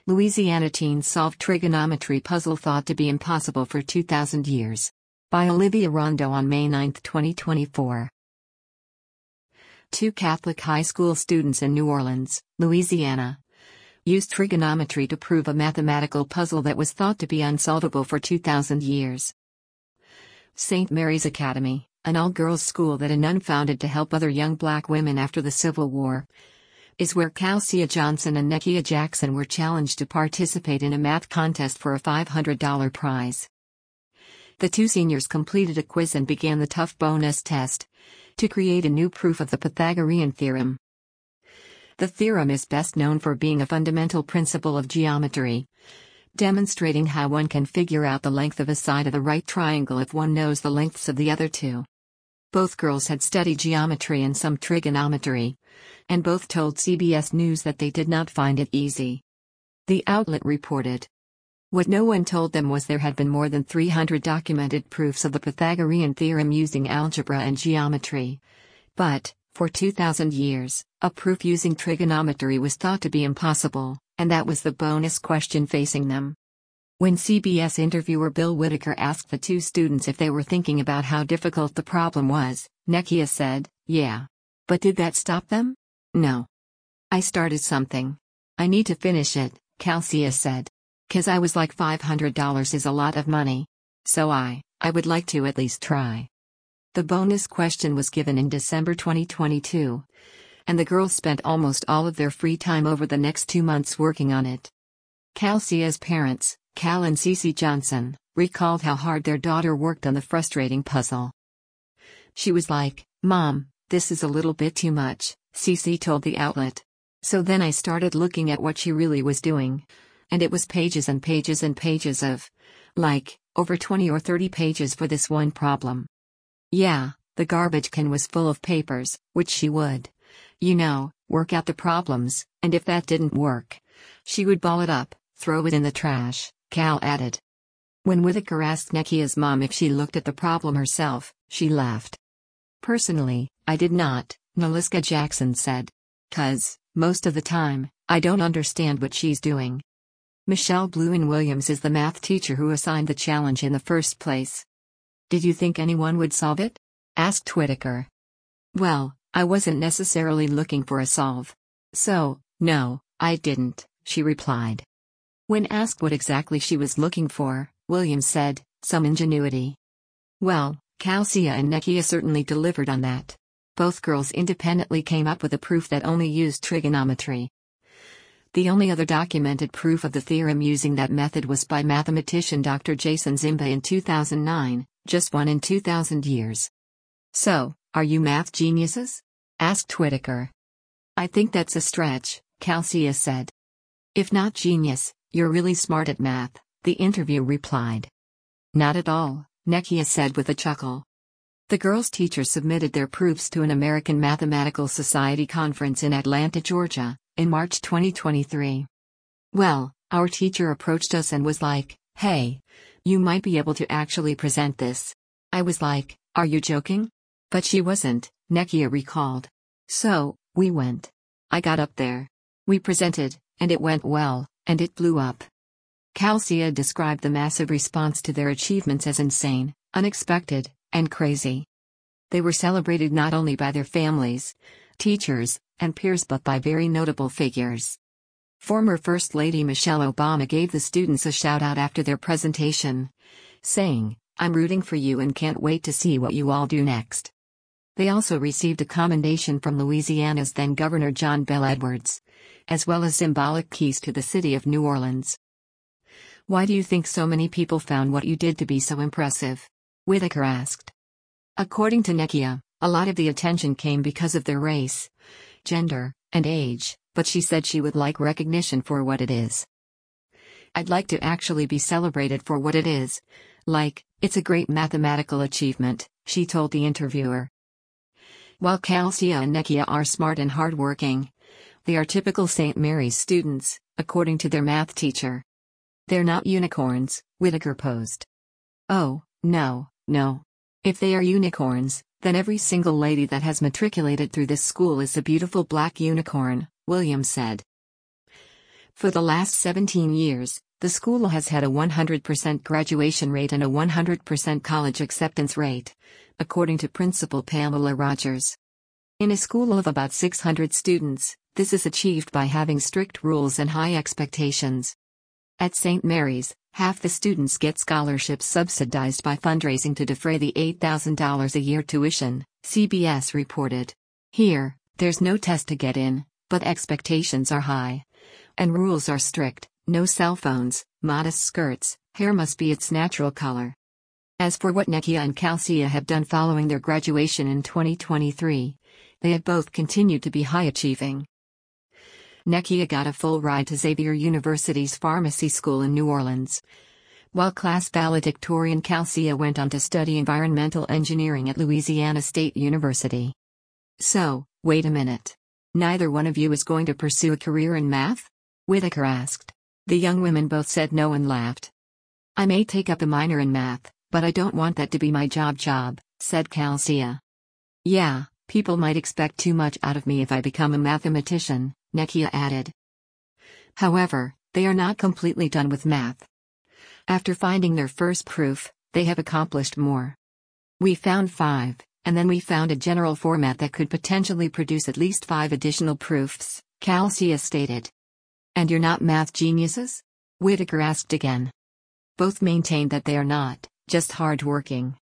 Louisiana teens solve trigonometry puzzle thought to be impossible for 2,000 years. By Olivia Rondo on May 9, 2024. Two Catholic high school students in New Orleans, Louisiana, used trigonometry to prove a mathematical puzzle that was thought to be unsolvable for 2,000 years. St. Mary's Academy, an all-girls school that a nun founded to help other young black women after the Civil War, is where Calcia Johnson and Nekia Jackson were challenged to participate in a math contest for a $500 prize. The two seniors completed a quiz and began the tough bonus test to create a new proof of the Pythagorean theorem. The theorem is best known for being a fundamental principle of geometry, demonstrating how one can figure out the length of a side of the right triangle if one knows the lengths of the other two. Both girls had studied geometry and some trigonometry, and both told CBS News that they did not find it easy. The outlet reported. What no one told them was there had been more than 300 documented proofs of the Pythagorean theorem using algebra and geometry. But, for 2,000 years, a proof using trigonometry was thought to be impossible, and that was the bonus question facing them. When CBS interviewer Bill Whitaker asked the two students if they were thinking about how difficult the problem was, Nekia said, "Yeah. But did that stop them? No. I started something. I need to finish it," Calcia said. "'Cause I was like $500 is a lot of money. So I would like to at least try." The bonus question was given in December 2022, and the girls spent almost all of their free time over the next 2 months working on it. Calcia's parents, Cal and Cece Johnson, recalled how hard their daughter worked on the frustrating puzzle. "She was like, 'Mom, this is a little bit too much,'" Cece told the outlet. "So then I started looking at what she really was doing. And it was pages and pages and pages of, like, over 20 or 30 pages for this one problem. Yeah, the garbage can was full of papers, which she would, work out the problems, and if that didn't work, she would ball it up, throw it in the trash," Cal added. When Whitaker asked Nekia's mom if she looked at the problem herself, she laughed. "Personally, I did not," Naliska Jackson said. "'Cause, most of the time, I don't understand what she's doing." Michelle Bluen-Williams is the math teacher who assigned the challenge in the first place. "Did you think anyone would solve it?" asked Whitaker. "Well, I wasn't necessarily looking for a solve. So, no, I didn't," she replied. When asked what exactly she was looking for, Williams said, "Some ingenuity." Well, Calcia and Nekia certainly delivered on that. Both girls independently came up with a proof that only used trigonometry. The only other documented proof of the theorem using that method was by mathematician Dr. Jason Zimba in 2009, just one in 2,000 years. "So, are you math geniuses?" asked Whitaker. "I think that's a stretch," Calcia said. "If not genius, you're really smart at math," the interview replied. "Not at all," Nekia said with a chuckle. The girls' teachers submitted their proofs to an American Mathematical Society conference in Atlanta, Georgia, in March 2023. "Well, our teacher approached us and was like, 'Hey, you might be able to actually present this.' I was like, 'Are you joking?' But she wasn't," Nekia recalled. "So, we went. I got up there. We presented, and it went well, and it blew up." Calcia described the massive response to their achievements as insane, unexpected, and crazy. They were celebrated not only by their families, teachers, and peers but by very notable figures. Former First Lady Michelle Obama gave the students a shout-out after their presentation, saying, "I'm rooting for you and can't wait to see what you all do next." They also received a commendation from Louisiana's then-Governor John Bel Edwards, as well as symbolic keys to the city of New Orleans. "Why do you think so many people found what you did to be so impressive?" Whitaker asked. According to Nekia, a lot of the attention came because of their race, gender, and age, but she said she would like recognition for what it is. "I'd like to actually be celebrated for what it is. Like, it's a great mathematical achievement," she told the interviewer. While Calcia and Nekia are smart and hardworking, they are typical St. Mary's students, according to their math teacher. "They're not unicorns," Whitaker posed. "Oh, no. If they are unicorns, then every single lady that has matriculated through this school is a beautiful black unicorn," Williams said. For the last 17 years, the school has had a 100% graduation rate and a 100% college acceptance rate, according to Principal Pamela Rogers. In a school of about 600 students, this is achieved by having strict rules and high expectations. At St. Mary's, half the students get scholarships subsidized by fundraising to defray the $8,000 a year tuition, CBS reported. Here, there's no test to get in, but expectations are high. And rules are strict: no cell phones, modest skirts, hair must be its natural color. As for what Nekia and Calcia have done following their graduation in 2023, they have both continued to be high-achieving. Nekia got a full ride to Xavier University's pharmacy school in New Orleans, while class valedictorian Calcia went on to study environmental engineering at Louisiana State University. So, wait a minute. Neither one of you is going to pursue a career in math? Whitaker asked. The young women both said no and laughed. I may take up a minor in math, but I don't want that to be my job, said Calcia. Yeah, people might expect too much out of me if I become a mathematician, Nekia added. However, they are not completely done with math. After finding their first proof, they have accomplished more. We found 5, and then we found a general format that could potentially produce at least 5 additional proofs, Calcia stated. And you're not math geniuses? Whitaker asked again. Both maintained that they are not, just hard-working.